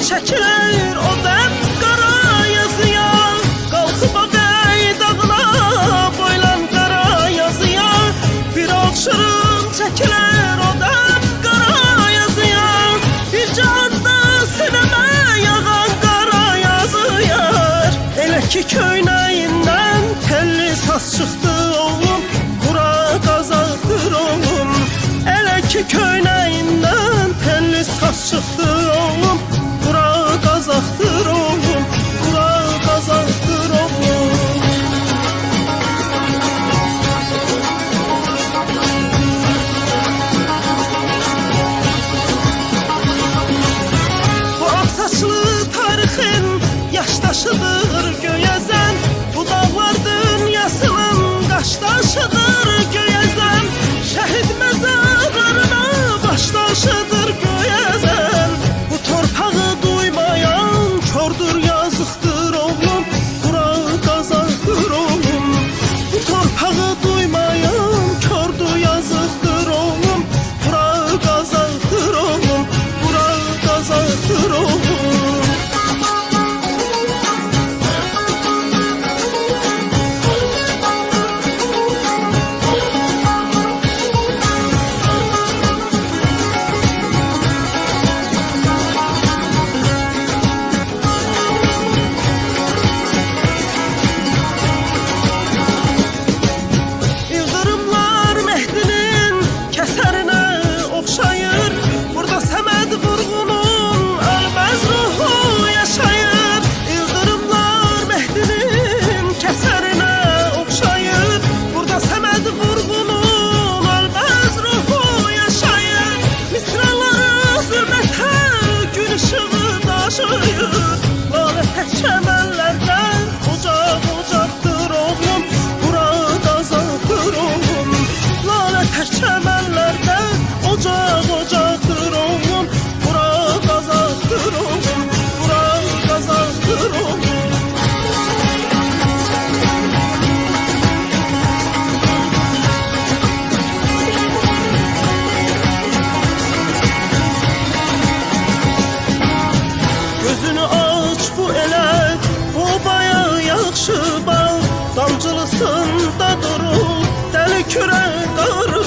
çekilir o dem kara yazıya. Kalkıp ağay dağına boylan kara yazıya. Bir okşurun çekilir o dem kara yazıya. Bir canda sineme yağan kara yazıya. Elə ki köynəyindən telli saz çıktı oğlum, bura qazaqdır oğlum. Elə ki köynəyindən telli saz çıktı oğlum, bura qazaqdır oğlum, bura qazaqdır oğlum. Bu ağsaçlı tarixin yaşdaşıdır göyəzən. Bu dağlar dünyasının qaşdaşıdır göyəzən. Şəhid məzarlarına başdaşıdır göyəzən. Bu torpağı duymayan kördür yazıqdır oğlum, bura qazaqdır oğlum. Bu torpağı duymayan kördür yazıqdır oğlum, bura qazaqdır oğlum, bura qazaqdır oğlum. İldırımlar Mehdinin kəsərinə oxşayır. Burada Səməd Vurğunun ölməz ruhu yaşayır. İldırımlar Mehdinin kəsərinə oxşayır. Burada Səməd Vurğunun ölməz ruhu yaşayır. Misraları zülmətə gün ışığı daşıyır. Lalə tək çəmənlərdə ocaq ocaqdır oğlum, bura qazaqdır oğlum. Lalə tək çəmənlərdə ocaq ocaqdır oğlum, bura qazaqdır oğlum, bura qazaqdır oğlum. Gözünü aç bu elə obaya yaxşı bax. Damcılısında durub dəli kürək qarı